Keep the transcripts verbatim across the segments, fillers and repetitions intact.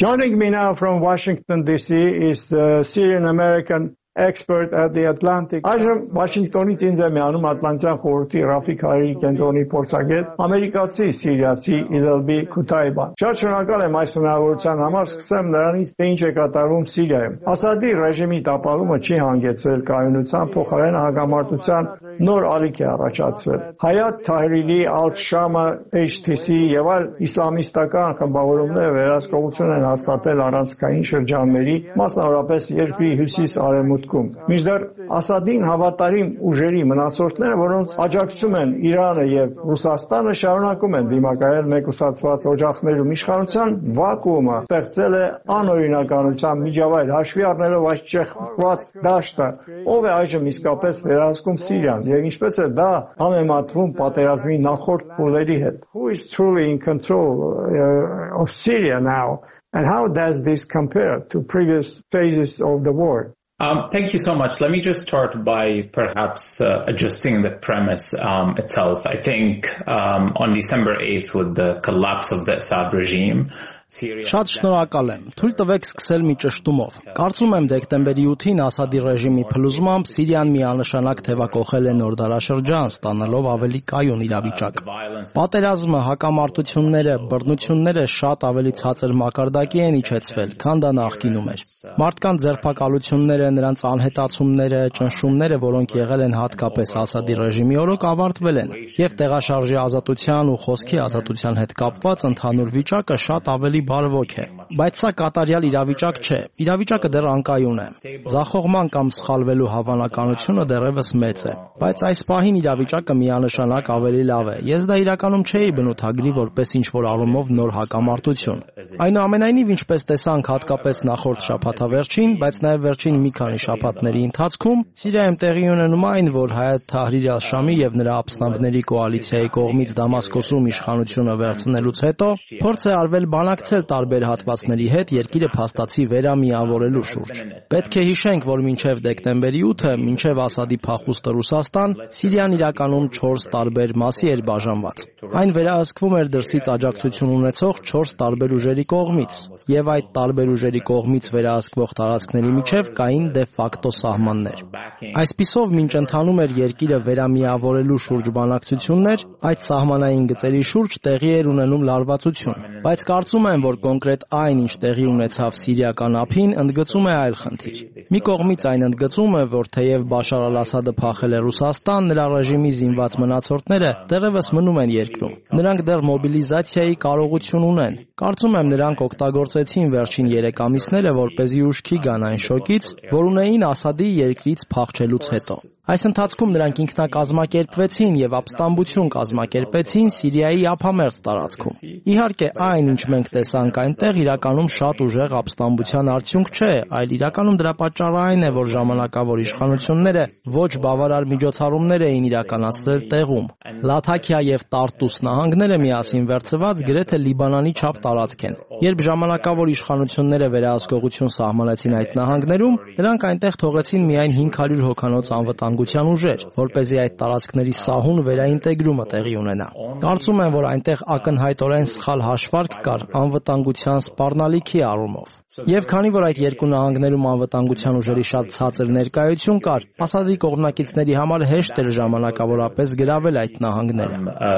Joining me now from Washington, D C is the Syrian-American expert at the Atlantic. Այժմ Վաշինգտոնից ինձ է միանում Ատլանտյան խորհրդի Ռաֆիկ Հարիրի կենտրոնի փորձագետ, ամերիկացի սիրիացի Իզելբի Քութայբան։ Շատ շնորհակալ եմ այս հնարավորության համար, սկսեմ նրանից, թե ինչ է կատարվում Սիրիայում։ Ասադի ռեժիմի տապալումը չի հանգեցրել կայունության, փոխարեն հակամարտության նոր ալիք է առաջացրել։ Հայաթ Թահրիրի, Ալ-Շամը, Էյչ Թի Սի եւ այլ իսլամիստական խմբավորումները վերահսկողություն են հաստատել առանցքային շրջանների, մասնավորապես երկրի հյուսիս-արևմուտքում։ Մինչդեռ Ասադին հավատարիմ ուժերի մնացորդները, որոնց աջակցում են Իրանը եւ Ռուսաստանը, շարունակում են դիմակայել մեկուսացված օջախներում։ Իշխանության վակուումը ստեղծել է անօրինականության միջավայր, հաշվի առնելով այս ճեղքված դաշտը, ով է այժմ իսկապես վերահսկում Սիրիան եւ ինչպես է դա համեմատվում պատերազմի նախորդ փուլերի հետ։ Who is truly in control uh, of Syria now, and how does this compare to previous phases of the war? Um, thank you so much. Let me just start by perhaps uh, adjusting the premise um, itself. I think um, on December eighth, with the collapse of the Assad regime, Շատ շնորհակալ եմ։ Թույլ տվեք սկսել մի ճշտումով։ Կարծում եմ դեկտեմբերի ութին Ասադի ռեժիմի փլուզմամբ Սիրիան միանշանակ թևակողել է նոր դարաշրջան, ստանալով ավելի կայուն իրավիճակ։ Պատերազմը, հակամարտությունները, բռնությունները շատ ավելի ցածր մակարդակի են իջեցվել, քան դա նախկինում էր։ Մարդկանց ձերբակալությունները, նրանց անհետացումները, ճնշումները, որոնք եղել են հատկապես Ասադի ռեժիմի օրոք, ավարտվել են, եւ տեղաշարժի ազատության ու խոսքի ազատության հետ կապված ընդհանուր վիճակը շատ ավելի բարվոք է, բայց սա կատարյալ իրավիճակ չէ։ Իրավիճակը դեռ անկայուն է։ Ձախողման կամ սխալվելու հավանականությունը դեռևս մեծ է, բայց այս պահին իրավիճակը միանշանակ ավելի լավ է։ Ես դա իրականում չէի բնութագրի որպես ինչ-որ առումով նոր հակամարտություն։ Այնուամենայնիվ, ինչպես տեսանք հատկապես նախորդ շաբաթավերջին, բայց նաև վերջին մի քանի շաբաթների ընթացքում, Սիրիայում տեղի ունենում այն, որ Հայաթ Թահրիր Ալ-Շամի եւ նրա ապստամբների կոալիցիայի կողմից Դամասկոսում իշխանությունը վերցնելուց հետո փորձ է արվել բանակցել տարբեր հատվածների հետ երկիրը փաստացի վերամիավորելու շուրջ։ Պետք է հիշենք, որ մինչև դեկտեմբերի ութը, մինչև Ասադի փախուստը Ռուսաստան, Սիրիան իրականում չորս տարբեր մասի էր բաժանված։ Այն վերահսկվում էր դրսից աջակցություն ունեցող չորս տարբեր ուժերի կողմից, եւ այդ տարբեր ուժերի կողմից վերահսկվող տարածքների միջև կային դե ֆակտո սահմաններ։ Այսպիսով, մինչ ընթանում էր երկիրը վերամիավորելու շուրջ բանակցություններ, այդ սահմանային գծերի շուրջ տեղի էր ունենում լարվածություն, բայց կարծում եմ, որ կոնկրետ այն, ինչ տեղի ունեցավ սիրիական ափին, ընդգծում է այլ խնդիր։ Մի կողմից այն ընդգծում է, որ թեև Բաշար Ալ-Ասադը փախել է Ռուսաստան, նրա ռեժիմի զինված մնացորդները դեռևս մնում են երկրում։ Նրանք դեռ մոբիլիզացիայի կարողություն ունեն։ Կարծում եմ, նրանք օգտագործեցին վերջին երեք ամիսները, որպեսզի ուշքի գան այն շոկից, որ ունեին Ասադի երկրից փախչելուց հետո։ Այս ընթացքում նրանք ինքնակազմակերպվեցին եւ ապստամբություն կազմակերպեցին Սիրիայի ափամերձ տարածքում։ Իհարկե, այն, ինչ մենք տեսանք այնտեղ, իրականում շատ ուժեղ ապստամբության արդյունք չէ, այլ իրականում դրա պատճառը այն է, որ ժամանակավոր իշխանությունները ոչ բավարար միջոցառումներ էին իրականացրել տեղում։ Լաթաքիա եւ Տարտուս նահանգները միասին վերցված գրեթե Լիբանանի չափ տարածք են։ Երբ ժամանակավոր իշխանությունները վերահսկողություն սահմանեցին այդ նահանգներում, նրանք այնտեղ թողեցին միայն հինգ հարյուր հոգանոց անվտանգության ուժեր, որպեսզի այդ տարածքների սահուն վերաինտեգրումը տեղի ունենա։ Կարծում եմ, որ այնտեղ ակնհայտորեն սխալ հաշվարկ կար անվտանգության սպառնալիքի առումով։ Եվ քանի որ այդ երկու նահանգներում անվտանգության ուժերի շատ ցածր ներկայություն կար, Ասադի կողմնակիցների համար հեշտ էր ժամանակավորապես գրավել այդ նահանգները։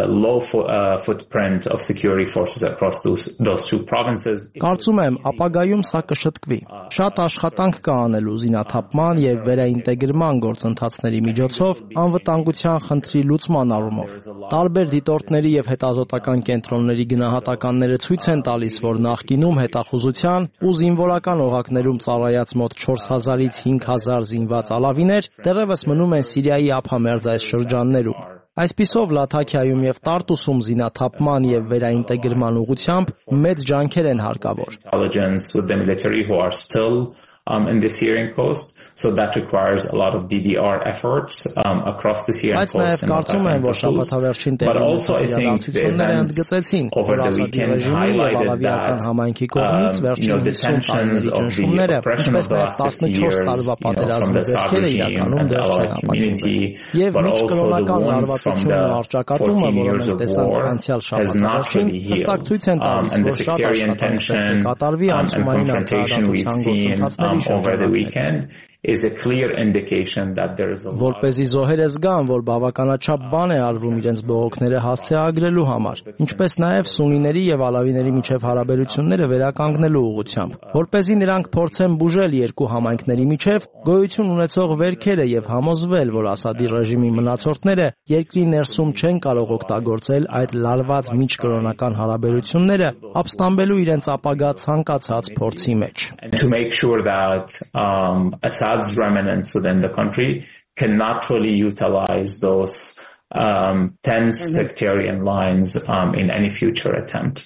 Կարծում եմ, ապագայում սա կշտկվի։ Շատ աշխատանք կա անելու զինաթափման եւ վերաինտեգրման գործընթացների միջոցով անվտանգության խնդրի լուծման առումով։ Տարբեր դիտորդների եւ հետազոտական կենտրոնների գնահատականները ցույց են տալիս, որ նախկինում հետախուզության ու զինվորական օղակներում ծառայած մոտ չորս հազարից հինգ հազար զինված ալավիներ դեռևս մնում են Սիրիայի ափամերձ այս շրջաններում։ Այսպիսով Լաթաքիայում եւ Տարտուսում զինաթափման եւ վերաինտեգրման ուղղությամբ մեծ ջանքեր են հարկավոր։ Um, in the Syrian coast, so that requires a lot of D D R efforts um, across the Syrian coast. But also I think the events over the weekend highlighted that um, you know, the tensions of the oppression of the last fifty years, you know, from the Assad regime and the Alawite community, but also the wounds from the fourteen years of war has not really healed. Um, and the sectarian tension um, and confrontation we've seen um, over the weekend is a clear indication that there is a lot. Որպեսզի զոհերը զգան, որ բավականաչափ բան է արվում իրենց բողոքները հասցեագրելու համար, ինչպես նաև սունիների եւ ալավիների միջև հարաբերությունները վերականգնելու ուղղությամբ, որպեսզի նրանք փորձեն բուժել երկու համայնքների միջև գոյություն ունեցող վերքերը եւ համոզվել, որ Ասադի ռեժիմի մնացորդները երկրի ներսում չեն կարող օգտագործել այդ լարված միջկրոնական հարաբերությունները ապստամբելու իրենց ապագա ցանկացած փորձի մեջ. To make sure that um, Assad's remnants within the country cannot really utilize those um, tense sectarian lines um, in any future attempt.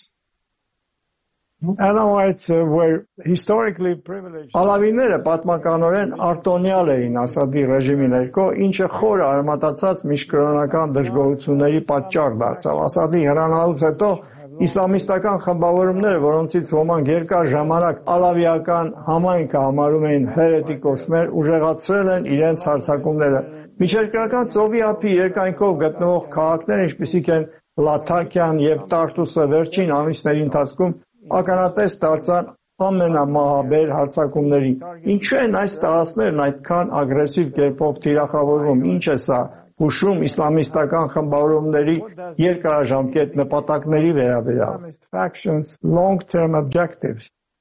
Alawites were historically privileged. Ալավիները պատմականորեն արտոնյալ էին Ասադի ռեժիմի ներքո, ինչը խորը արմատացած միջկրոնական դժգոհությունների պատճառ դարձավ. Ասադի հեռանալուց հետո իսլամիստական խմբավորումները, որոնցից ոմանք երկար ժամանակ ալավիական համայնքը համարում էին հերետիկոսներ, ուժեղացրել են իրենց հարձակումները։ Միջերկրական ծովի ափի երկայնքով գտնվող քաղաքներ, ինչպիսիք են Լաթաքիան եւ Տարտուսը, վերջին ամիսների ընթացքում ականատես դարձան ամենամահաբեր հարձակումների։ Ինչու են այս տարածքներն այդքան ագրեսիվ կերպով թիրախավորվում, ինչ է սա հուշում իսլամիստական խմբավորումների երկարաժամկետ նպատակների վերաբերյալ. Long-term objectives.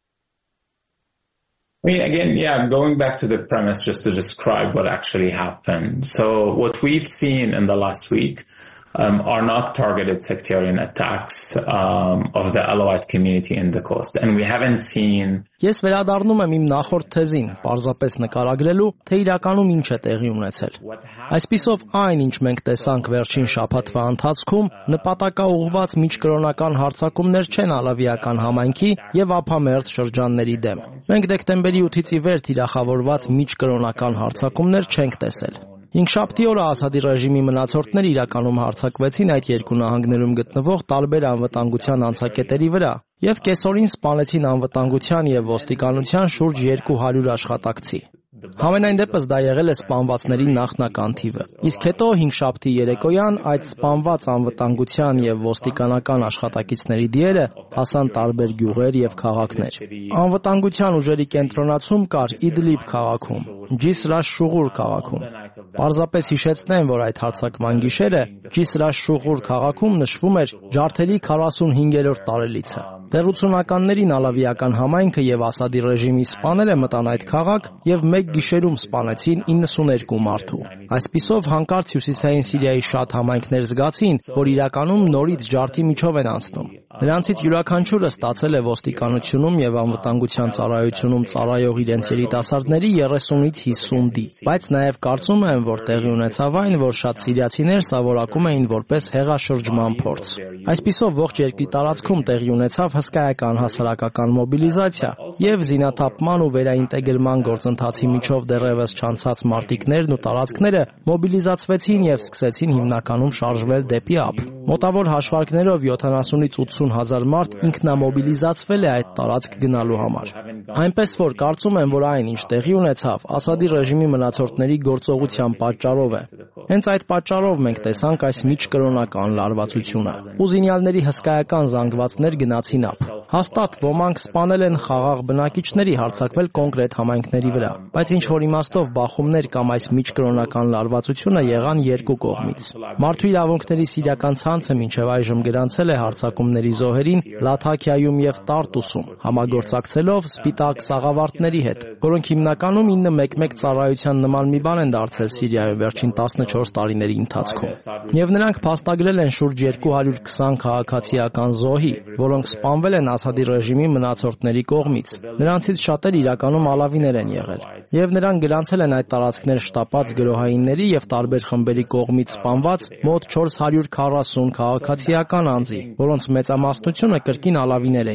I mean, again, yeah, going back to the premise just to describe what actually happened. So what we've seen in the last week Um, are not targeted sectarian attacks um, of the Alawite community in the coast. And we haven't seen... Ես վերադառնում եմ իմ նախորդ թեզին, պարզապես նկարագրելու, թե իրականում ինչ է տեղի ունեցել։ Այսպիսով այն, ինչ մենք տեսանք վերջին շաբաթվա ընթացքում, նպատակաուղղված միջկրոնական հարձակումներ չեն ալավիական համայնքի եւ ափամերձ շրջանների դեմ։ Մենք դեկտեմբերի ութից ի վեր թիրախավորված միջկրոնական հարձակումներ չենք տեսել։ Հինգշաբթի օրը Ասադի ռեժիմի մնացորդները իրականում հարձակվեցին այդ երկու նահանգներում գտնվող տարբեր անվտանգության անցակետերի վրա եւ կեսօրին սպանեցին անվտանգության եւ ոստիկանության շուրջ երկու հարյուր աշխատակցի։ Համենայն դեպս դա եղել է սպանվածների նախնական թիվը։ Իսկ հետո հինգշաբթի երեկոյան այդ սպանված անվտանգության եւ ոստիկանական աշխատակիցների դիերը հասան տարբեր գյուղեր եւ քաղաքներ։ Անվտանգության ուժերի կենտրոնացում կար Իդլիբ քաղաքում, Ջիսր աշ-Շուղուր քաղաքում։ Պարզապես հիշեցնեմ, որ այդ հարձակման գիշերը Ջիսր աշ-Շուղուր քաղաքում նշվում էր ջարդերի քառասունհինգերորդ տարելիցը։ Տեղությունականներին ալավիական համայնքը եւ Ասադի ռեժիմի սպաները մտան այդ քաղաք եւ մեկ գիշերում սպանեցին իննսուներկու մարդու։ Այսպիսով հանկարծ հյուսիսային Սիրիայի շատ համայնքներ զգացին, որ իրականում նորից ջարդի միջով են անցնում։ Նրանցից յուրաքանչյուրը ստացել է ոստիկանությունում եւ անվտանգության ծառայությունում ծառայող իրենց երիտասարդների երեսունից հիսուն դի։ Բայց նաեւ կարծում եմ, որ տեղի ունեցավ այն, որ շատ սիրիացիներ սա որակում էին որպես հեղաշրջման փորձ։ Այսպիսով ողջ երկրի տարածքում տեղի ունեցավ հսկայական հասարակական մոբիլիզացիա եւ զինաթափման ու վերաինտեգրման գործընթացի միջով դեռևս չանցած մարտիկներն ու տարածքները մոբիլիզացվեցին եւ սկսեցին հիմնականում շարժվել դեպի ափ։ Մոտավոր հաշվարկներով յոթանասունից ութսուն հազար մարդ ինքնամոբիլիզացվել է այդ տարածք գնալու համար։ Այնպես որ կարծում եմ, որ այն, ինչ տեղի ունեցավ, Ասադի ռեժիմի մնացորդների գործողության պատճառով է։ Հենց այդ պատճառով մենք տեսանք այս միջկրոնական լարվածությունը։ Ուզինյալների հսկայական զանգվածներ գնացին ափ։ Հաստատ ոմանք սպանել են խաղաղ բնակիչների, հարձակվել կոնկրետ համայնքների վրա, բայց ինչ որ իմաստով բախումներ կամ այս միջկրոնական լարվածությունը եղան երկու կողմից։ Մարդու իրավունքների սիրիական ցանցը մինչև այժմ գրանցել է հարձակումների զոհերին Լաթաքիայում եւ Տարտուսում, համագործակցելով սպիտակ սաղավարտների հետ, որոնք հիմնականում ինը մեկ մեկ ծառայության նման մի բան են դարձել Սիրիայում վերջին տասնչորս տարիների ընթացքում։ Եվ նրանք փաստագրել են շուրջ երկու հարյուր քսան քաղաքացիական զոհի, որոնք սպանվել են Ասադի ռեժիմի մնացորդների կողմից։ Նրանցից շատերը իրականում ալավիներ են եղել։ Եվ նրանք գրանցել են այդ տարածքներ շտապած գրոհայինների եւ տարբեր խմբերի կողմից սպանված մոտ չորս հարյուր քառասուն քաղաքացիական անձի, որոնց մեծամասնությունը կրկին ալավիներ էին։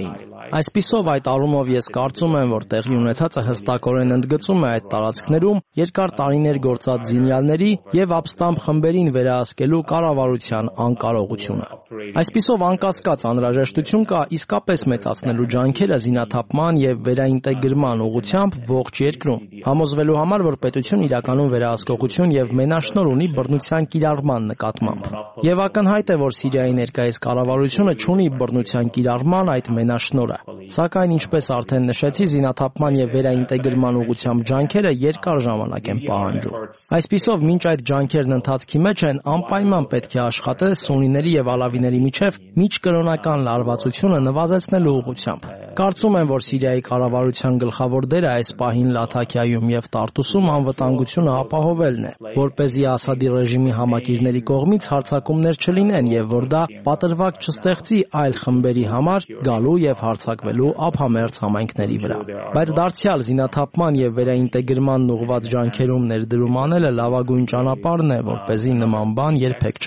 Այսպիսով այդ առումով ես կարծում եմ, որ տեղի ունեցածը հստակորեն ընդգծում է այդ տարածքներում երկար տարիներ գործած զինյալների եւ ապստամբ խմբերին վերահսկելու կառավարության անկարողությունը։ Այսպիսով անկասկած անհրաժեշտություն կա իսկապես մեծացնելու ջանքերը զինաթափման եւ վերաինտեգրման ուղղությամբ ողջ երկրում, համոզվելու համար, որ պետությունն իրականում վերահսկողություն եւ մենաշնորհ ունի բռնության կիրառման նկատմամբ։ Եվ ակնհայտ է, որ Սիրիայի ներկայիս կառավարությունը չունի բռնության կիրառման այդ մենաշնորհը։ Սակայն, ինչպես արդեն նշեցի, զինաթափման եւ վերաինտեգրման ուղղությամբ ջանքերը երկար ժամանակ են պահանջում։ Այսպիսով, մինչ այդ ջանքերն ընթացքի մեջ են, անպայման պետք է աշխատել սուննիների եւ ալավիների միջև միջկրոնական լարվածությունը նվազեցնելու ուղղությամբ։ Կարծում եմ, որ Սիրիայի կառավարության գլխավոր դերը այս պահին Լաթաքիայում եւ Տարտուսում անվտանգությունը ապահովելն է, որպեսզի Ասադի ռեժիմի համակիրների կողմից հարձակումներ չլինեն եւ որ դա պատրվակ չստեղծի այլ խմբերի համար գալու եւ հարձակվելու ափամերձ համայնքների վրա։ Բայց դարձյալ զինաթափման եւ վերաինտեգրման ուղղված ջանքերում ներդրում անելը լավագույն ճանապարհն է, որպեսզի նման բան երբեք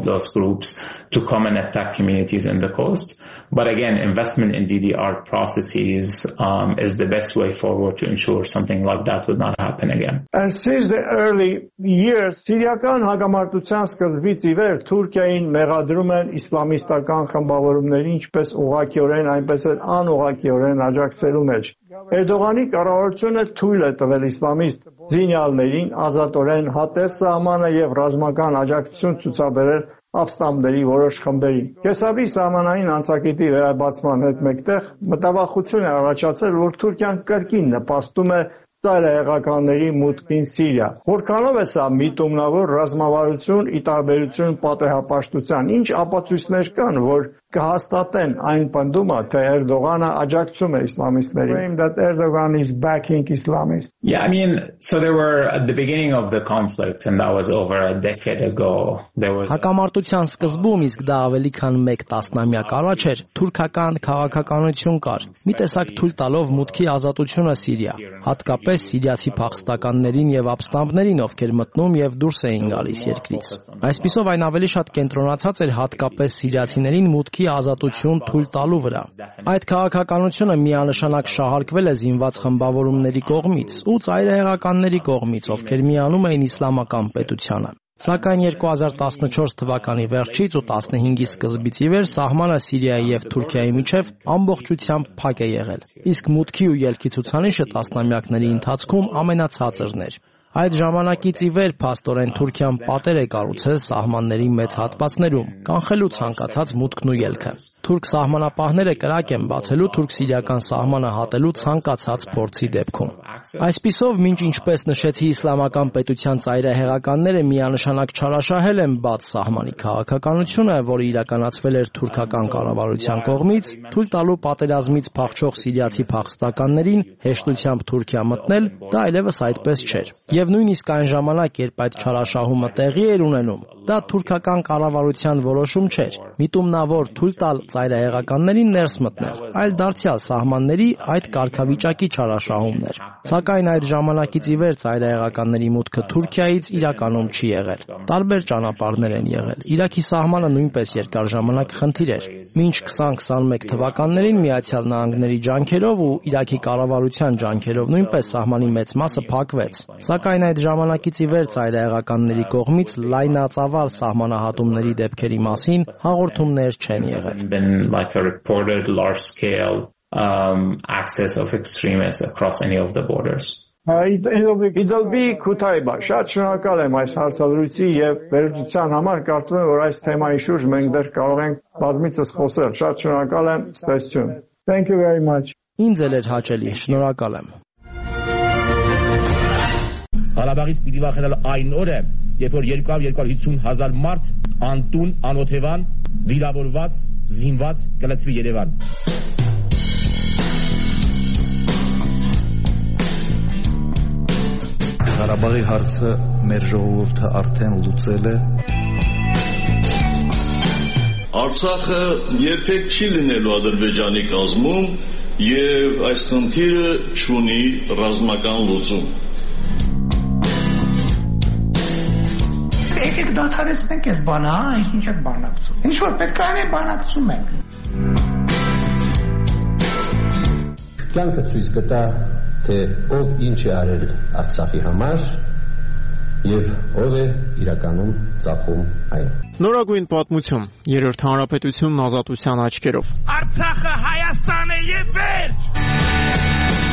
չկրկնվի։ But again, investment in D D R processes um, is the best way forward to ensure something like that will not happen again. And since the early years, Սիրիական հակամարտության սկզբից ի վեր Թուրքիային մեղադրում են իսլամիստական խմբավորումների ինչպես ուղղակիորեն, այնպես էլ անուղղակիորեն աջակցելու մեջ։ Էրդողանի կառավարությունը թույլ է տվել իսլամիստ զինյալներին ազատորեն հատել սահմանը եւ ռազմական աջակցություն ցուցաբերել ապստամբների որոշ խմբերի։ Կեսավի սահմանային անցակետի վերաբացման հետ մեկտեղ մտավախություն է առաջացել, որ Թուրքիան կրկին նպաստում է ծայրահեղականների մուտքին Սիրիա։ Որքանով է սա միտումնավոր ռազմավարություն ի տարբերություն պատեհապաշտության, ինչ ապացույցներ կան, որ կհաստատեն այն պնդումը, թե Էրդողանը աջակցում է իսլամիստներին, that Erdogan is backing Islamists. Yeah, I mean, so there were at the beginning of the conflict, and that was over a decade ago. There was Հակամարտության սկզբում, իսկ դա ավելի քան մեկ տասնամյակ առաջ էր, թուրքական քաղաքականություն կար։ Մի տեսակ թույլ տալով մուտքի ազատությունը Սիրիա, հատկապես սիրիացի փախստականներին եւ ապստամբներին, ովքեր մտնում եւ դուրս էին գալիս երկրից։ Այսպիսով այն ավելի շատ կենտրոնացած էր հատկապես սիրիացիներին մուտքի ազատություն թույլ տալու վրա։ Այդ քաղաքականությունը միանշանակ շահարկվել է զինված խմբավորումների կողմից ու ծայրահեղականների կողմից, ովքեր միանում էին իսլամական պետությանը։ Սակայն երկու հազար տասնչորս թվականի վերջից ու տասնհինգի սկզբից ի վեր սահմանը Սիրիայի եւ Թուրքիայի միջև ամբողջությամբ փակ է եղել, իսկ մուտքի ու ելքի ցուցանիշը տասնամյակների ընթացքում ամենացածրն էր։ Այդ ժամանակից ի վեր փաստորեն Թուրքիան պատեր է կառուցել սահմանների մեծ հատվածներում, կանխելու ցանկացած մուտքն ու ելքը։ Թուրք սահմանապահները կրակ են բացելու թուրք-սիրիական սահմանը հատելու ցանկացած փորձի դեպքում։ Այսպիսով, մինչ ինչպես նշեցի, իսլամական պետության ծայրահեղականները միանշանակ չարաշահել են բաց սահմանի քաղաքականությունը, որը իրականացվել էր թուրքական կառավարության կողմից, թույլ տալու պատերազմից փախչող սիրիացի փախստականներին հեշտությամբ Թուրքիա մտնել, դա այլևս այդպես չէր։ Եվ նույնիսկ այն ժամանակ, երբ այդ չարաշահումը տեղի էր ունենում, դա թուրքական կառավարության որոշում չէր։ Միտումնավոր թույլ տալ ծայրահեղականներին ներս մտնել, այլ դարձյալ սահմանների այդ կարգավիճակի չարաշահումն էր։ Սակայն այդ ժամանակից ի վեր ծայրահեղականների մուտքը Թուրքիայից իրականում չի եղել։ Տարբեր ճանապարհներ են եղել։ Իրաքի սահմանը նույնպես երկար ժամանակ խնդիր էր։ Մինչ քսան քսանմեկ թվականներին Միացյալ Նահանգների ջանքերով ու Իրաքի կառավարության ջանքերով նույնպես սահմանի մեծ մասը փակվեց։ Սակայն այդ ժամանակից ի վեր ծայրահեղականների կողմից լայնածավալ սահմանահատումների դեպքերի մասին հաղորդումներ չեն եղել։ Um, access of extremists across any of the borders. Իդալբի Քութայբա, շատ շնորհակալ եմ այս հարցազրույցի եւ վերլուծության համար, կարծում եմ, որ այս թեմայի շուրջ մենք դեռ կարող ենք բազմիցս խոսել։ Շատ շնորհակալ եմ, ստեսություն։ Thank you very much. Ինձ էլ էր հաճելի, շնորհակալ եմ։ Ղարաբաղից պիտի վախենալ այն օրը, երբ որ երկու հարյուր հիսուն հազար մարդ անտուն, անօթևան, վիրավորված, զինված կլցվի Երևան։ Ղարաբաղի հարցը մեր ժողովուրդը արդեն լուծել է։ Արցախը երբեք չի լինելու Ադրբեջանի կազմում եւ այս խնդիրը չունի ռազմական լուծում։ Եկեք դադարեցնենք այս բանը, հա, ինչ եք բանակցում։ Ինչ որ պետք է անել, բանակցում ենք։ Կյանքը ցույց կտա, թե ով ինչ է արել Արցախի համար եւ ով է իրականում ծախում այն։ Նորագույն պատմություն, երրորդ հանրապետությունն ազատության աչքերով։ Արցախը Հայաստան է եւ վերջ։